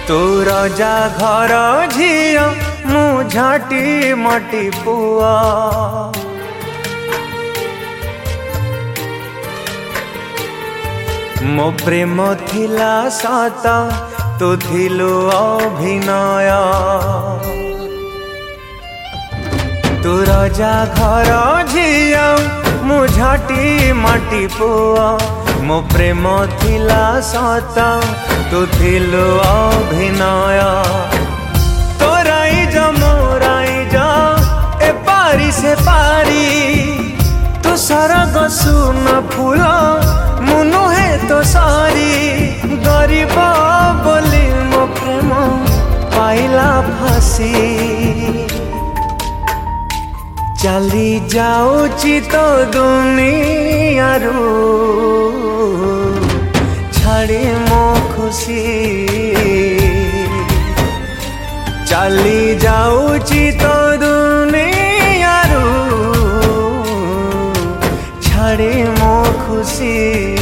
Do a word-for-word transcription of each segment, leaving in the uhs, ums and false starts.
तू रजा घर झियो मु झाटी मटी पुआ मो प्रेम थिला सत तू थिलु अभिनय तू रजा घर झियो मु झाटी माटी पुआ मो प्रेम थिला सत तू थिलु अभिनय तोराई जा मोराई जा ए पारी से पारी तू सरग सुन फूल मुनु है तो सारी गरीब बोली मो प्रेम पाइला फांसी चली जाऊची तो दुनिया रू छाड़ी मो खुशी चली जाऊची तो दुनिया रू छाड़ी मो खुशी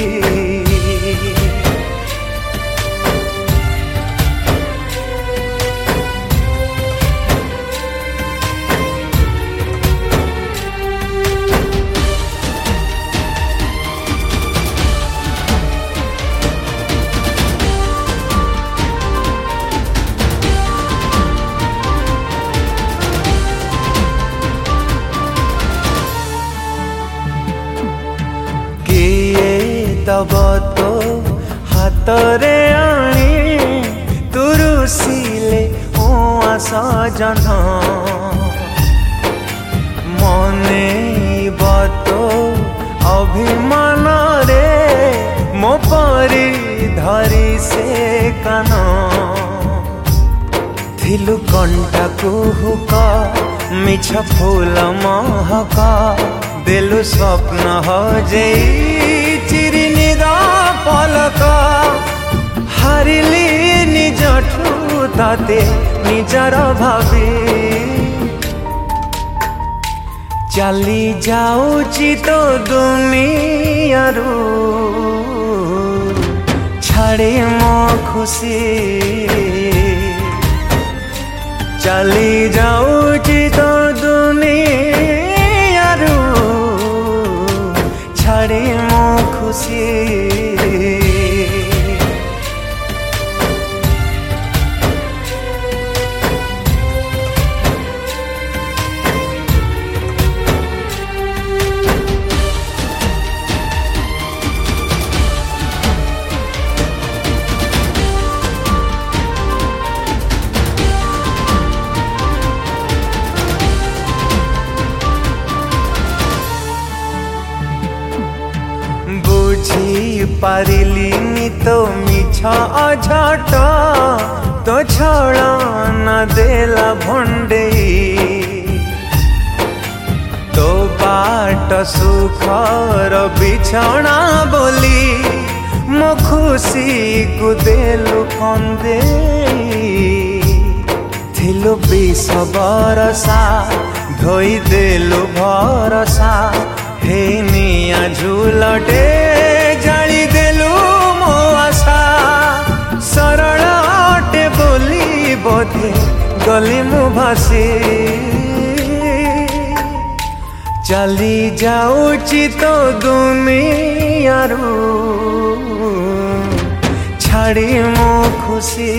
तब तो हाथ रे आनी तुरुसिले हुआ सजन मने बतो अभिमान रे मो परी धरी से कान थिलु कंटा कुहुक मिछ फूल महक देलु स्वप्न हजे चिरी निदा पलक हारिली निज ठू ताते निजर भावी चली जाऊची तो दुनिया रू छाड़ी मो खुशी चली जाऊची तो दुनिया रू छाड़ी मो खुशी बुझी पारिलिनी तो मिछ अझट तो छड़ा न देला भंडेई तो बाट सुखर बिछଣା बोली मो खुशी को देलु कंदेई थिलु बीस बरसा धोई देलु भरसा हे निया झूलटे जाली देलु मो आशा सरलटे बोली बोधे गली मु भासी चली जाऊची तो दुनिया रू छाड़ी मो खुशी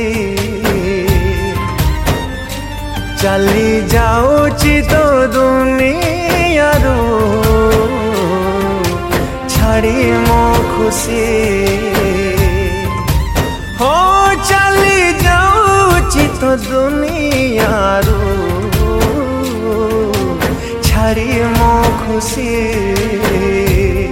चली जाऊची तो दुनिया रू छाड़ी मो खुशी हो चली जाऊची तो दुनिया रू छाड़ी मो खुशी।